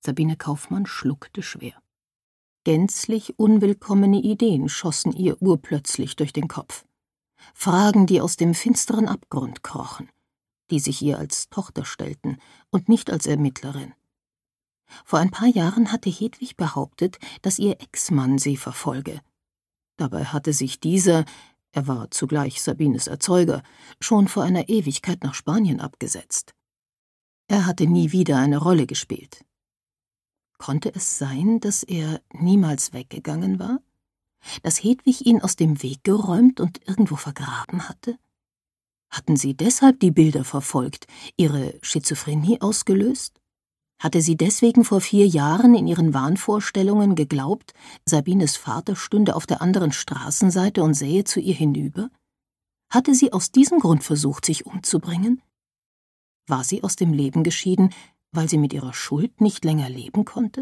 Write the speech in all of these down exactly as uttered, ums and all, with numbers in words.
Sabine Kaufmann schluckte schwer. Gänzlich unwillkommene Ideen schossen ihr urplötzlich durch den Kopf. Fragen, die aus dem finsteren Abgrund krochen, die sich ihr als Tochter stellten und nicht als Ermittlerin. Vor ein paar Jahren hatte Hedwig behauptet, dass ihr Ex-Mann sie verfolge. Dabei hatte sich dieser, er war zugleich Sabines Erzeuger, schon vor einer Ewigkeit nach Spanien abgesetzt. Er hatte nie wieder eine Rolle gespielt. Konnte es sein, dass er niemals weggegangen war? Dass Hedwig ihn aus dem Weg geräumt und irgendwo vergraben hatte? Hatten sie deshalb die Bilder verfolgt, ihre Schizophrenie ausgelöst? Hatte sie deswegen vor vier Jahren in ihren Wahnvorstellungen geglaubt, Sabines Vater stünde auf der anderen Straßenseite und sähe zu ihr hinüber? Hatte sie aus diesem Grund versucht, sich umzubringen? War sie aus dem Leben geschieden, weil sie mit ihrer Schuld nicht länger leben konnte?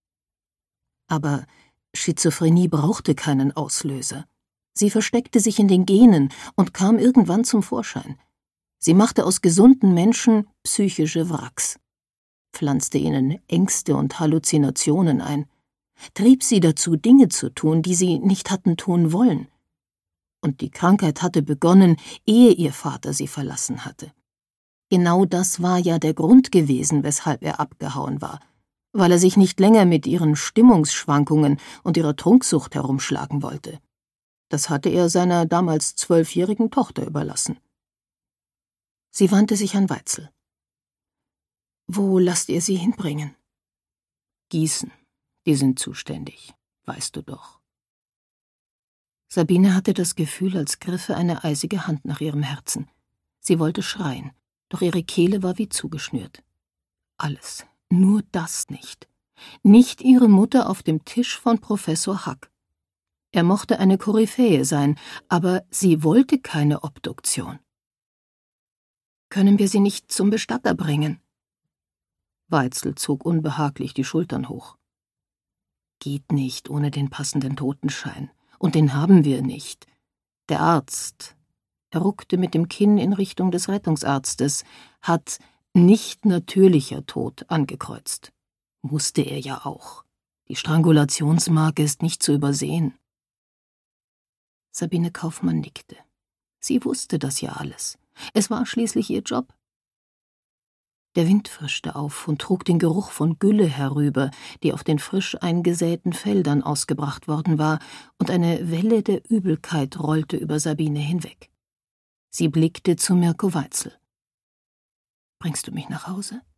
Aber Schizophrenie brauchte keinen Auslöser. Sie versteckte sich in den Genen und kam irgendwann zum Vorschein. Sie machte aus gesunden Menschen psychische Wracks, pflanzte ihnen Ängste und Halluzinationen ein, trieb sie dazu, Dinge zu tun, die sie nicht hatten tun wollen. Und die Krankheit hatte begonnen, ehe ihr Vater sie verlassen hatte. Genau das war ja der Grund gewesen, weshalb er abgehauen war, weil er sich nicht länger mit ihren Stimmungsschwankungen und ihrer Trunksucht herumschlagen wollte. Das hatte er seiner damals zwölfjährigen Tochter überlassen. Sie wandte sich an Weitzel. »Wo lasst ihr sie hinbringen?« »Gießen, die sind zuständig, weißt du doch.« Sabine hatte das Gefühl, als griffe eine eisige Hand nach ihrem Herzen. Sie wollte schreien, doch ihre Kehle war wie zugeschnürt. Alles, nur das nicht. Nicht ihre Mutter auf dem Tisch von Professor Hack. Er mochte eine Koryphäe sein, aber sie wollte keine Obduktion. »Können wir sie nicht zum Bestatter bringen?« Weitzel zog unbehaglich die Schultern hoch. »Geht nicht ohne den passenden Totenschein. Und den haben wir nicht. Der Arzt«, er ruckte mit dem Kinn in Richtung des Rettungsarztes, »hat nicht natürlicher Tod angekreuzt. Musste er ja auch. Die Strangulationsmarke ist nicht zu übersehen.« Sabine Kaufmann nickte. Sie wusste das ja alles. Es war schließlich ihr Job. Der Wind frischte auf und trug den Geruch von Gülle herüber, die auf den frisch eingesäten Feldern ausgebracht worden war, und eine Welle der Übelkeit rollte über Sabine hinweg. Sie blickte zu Mirko Weitzel. »Bringst du mich nach Hause?«